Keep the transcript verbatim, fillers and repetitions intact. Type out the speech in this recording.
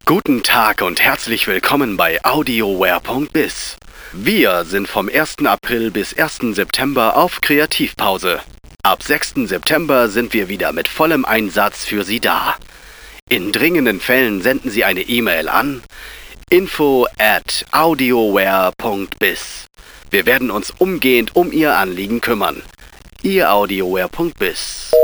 Guten Tag und herzlich willkommen bei audioware punkt biz. Wir sind vom ersten April bis ersten September auf Kreativpause. Ab sechsten September sind wir wieder mit vollem Einsatz für Sie da. In dringenden Fällen senden Sie eine E-Mail an info at audioware punkt biz. Wir werden uns umgehend um Ihr Anliegen kümmern. Ihr audioware punkt biz.